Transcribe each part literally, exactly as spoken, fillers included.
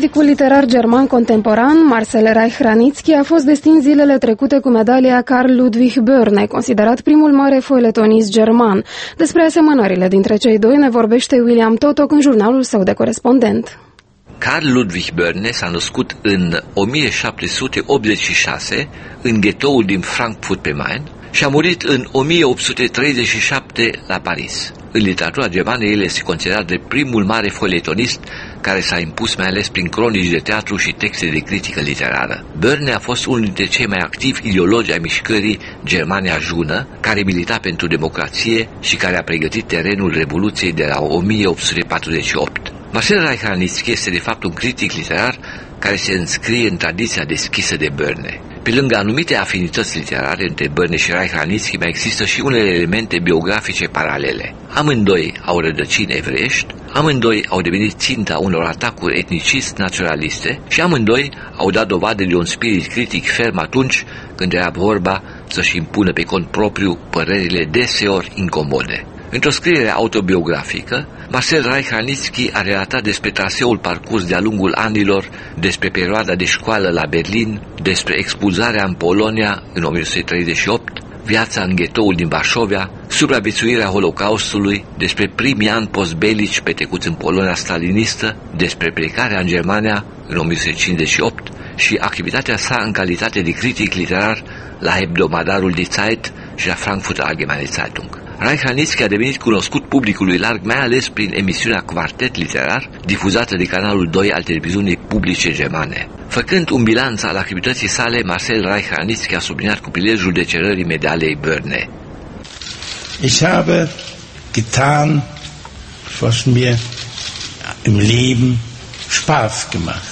Criticul literar german contemporan, Marcel Reich-Ranitzky, a fost destins zilele trecute cu medalia Carl Ludwig Börne, considerat primul mare foiletonist german. Despre asemănările dintre cei doi ne vorbește William Totok în jurnalul său de corespondent. Carl Ludwig Börne s-a născut în o mie șapte sute optzeci și șase în ghetoul din Frankfurt pe Main și a murit în o mie opt sute treizeci și șapte la Paris. În literatura germană, el este considerat de primul mare foiletonist care s-a impus mai ales prin cronici de teatru și texte de critică literară. Börne a fost unul dintre cei mai activi ideologi ai mișcării Germania Jună, care milita pentru democrație și care a pregătit terenul Revoluției de la o mie opt sute patruzeci și opt. Marcel Reich-Ranitzky este de fapt un critic literar care se înscrie în tradiția deschisă de Börne. Pe lângă anumite afinități literare între Börne și Reich-Ranitzky, mai există și unele elemente biografice paralele. Amândoi au rădăcini evreiești, amândoi au devenit ținta unor atacuri etnicist-naționaliste și amândoi au dat dovadă de un spirit critic ferm atunci când era vorba să-și impună pe cont propriu părerile deseori incomode. Într-o scriere autobiografică, Marcel Reich-Ranitzky a relatat despre traseul parcurs de-a lungul anilor, despre perioada de școală la Berlin, despre expulzarea în Polonia în o mie nouă sute treizeci și opt, viața în ghetoul din Varșovia, supraviețuirea Holocaustului, despre primii ani postbelici petrecuți în Polonia stalinistă, despre plecarea în Germania în o mie nouă sute cincizeci și opt și activitatea sa în calitate de critic literar la hebdomadarul Die Zeit și la Frankfurter Allgemeine Zeitung. Reich-Ranitzky a devenit cunoscut publicului larg mai ales prin emisiunea Quartet Literar, difuzată de canalul doi al televiziunii publice germane. Făcând un bilanț al activității sale, Marcel Reich-Ranitzky a subliniat cu prilejul decerării medaliei Börne. Ich habe getan, was mir im Leben Spaß gemacht.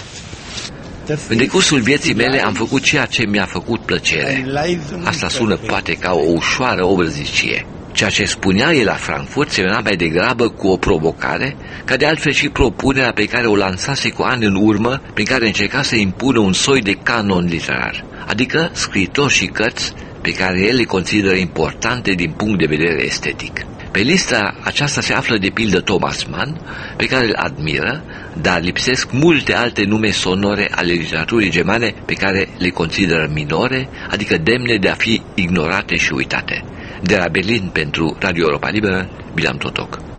În decursul vieții mele am făcut ceea ce mi-a făcut plăcere. Asta sună poate ca o ușoară obărzicie. Ceea ce spunea el la Frankfurt semăna mai degrabă cu o provocare, ca de altfel și propunerea pe care o lansase cu ani în urmă, prin care încerca să impună un soi de canon literar, adică scriitori și cărți pe care el le consideră importante din punct de vedere estetic. Pe lista aceasta se află de pildă Thomas Mann, pe care îl admiră, dar lipsesc multe alte nume sonore ale literaturii germane pe care le consideră minore, adică demne de a fi ignorate și uitate. De la Berlin pentru Radio Europa Liberă, William Totok.